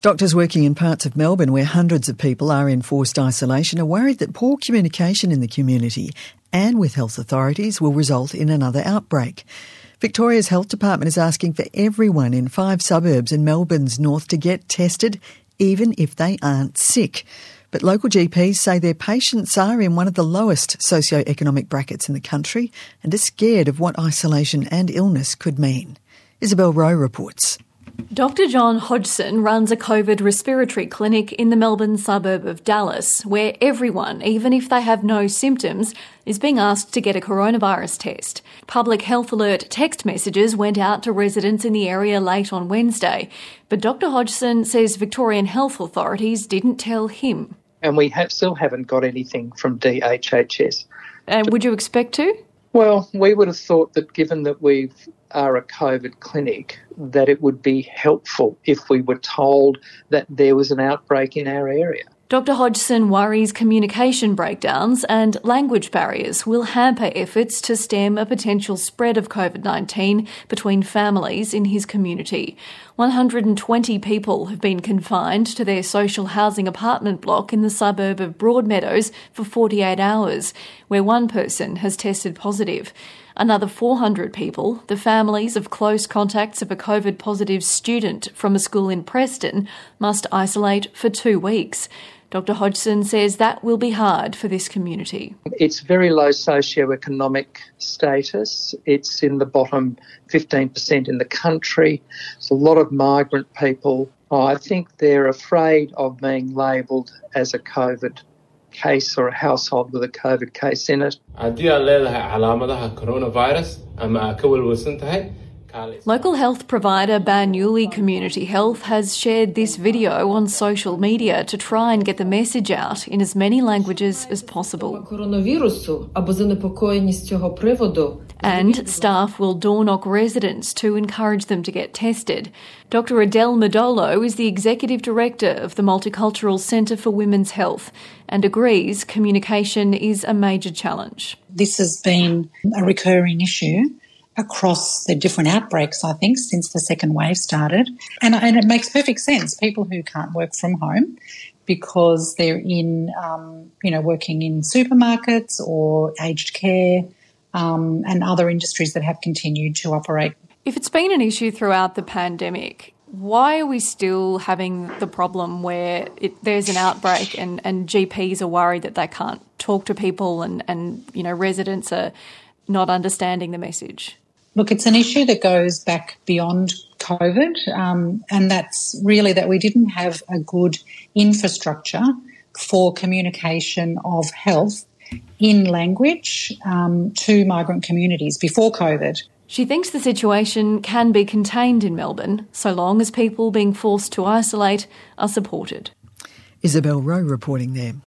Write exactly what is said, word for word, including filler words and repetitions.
Doctors working in parts of Melbourne where hundreds of people are in forced isolation are worried that poor communication in the community and with health authorities will result in another outbreak. Victoria's Health Department is asking for everyone in five suburbs in Melbourne's north to get tested, even if they aren't sick. But local G Ps say their patients are in one of the lowest socio-economic brackets in the country and are scared of what isolation and illness could mean. Isabel Rowe reports. Doctor John Hodgson runs a COVID respiratory clinic in the Melbourne suburb of Dallas, where everyone, even if they have no symptoms, is being asked to get a coronavirus test. Public Health Alert text messages went out to residents in the area late on Wednesday, but Doctor Hodgson says Victorian health authorities didn't tell him. And we have still haven't got anything from D H H S. And would you expect to? Well, we would have thought that given that we are a COVID clinic, that it would be helpful if we were told that there was an outbreak in our area. Doctor Hodgson worries communication breakdowns and language barriers will hamper efforts to stem a potential spread of COVID nineteen between families in his community. one hundred twenty people have been confined to their social housing apartment block in the suburb of Broadmeadows for forty-eight hours, where one person has tested positive. Another four hundred people, the families of close contacts of a COVID-positive student from a school in Preston, must isolate for two weeks. Doctor Hodgson says that will be hard for this community. It's very low socioeconomic status. It's in the bottom fifteen percent in the country. There's a lot of migrant people. Oh, I think they're afraid of being labelled as a COVID case or a household with a COVID case in it. Local health provider Banyuli Community Health has shared this video on social media to try and get the message out in as many languages as possible. And staff will door-knock residents to encourage them to get tested. Doctor Adele Modolo is the Executive Director of the Multicultural Centre for Women's Health and agrees communication is a major challenge. This has been a recurring issue across the different outbreaks, I think, since the second wave started. And, and it makes perfect sense. People who can't work from home because they're in, um, you know, working in supermarkets or aged care um, and other industries that have continued to operate. If it's been an issue throughout the pandemic, why are we still having the problem where it, there's an outbreak and, and G Ps are worried that they can't talk to people and, and, you know, residents are not understanding the message? Look, it's an issue that goes back beyond COVID, um, and that's really that we didn't have a good infrastructure for communication of health in language um, to migrant communities before COVID. She thinks the situation can be contained in Melbourne so long as people being forced to isolate are supported. Isabel Rowe reporting there.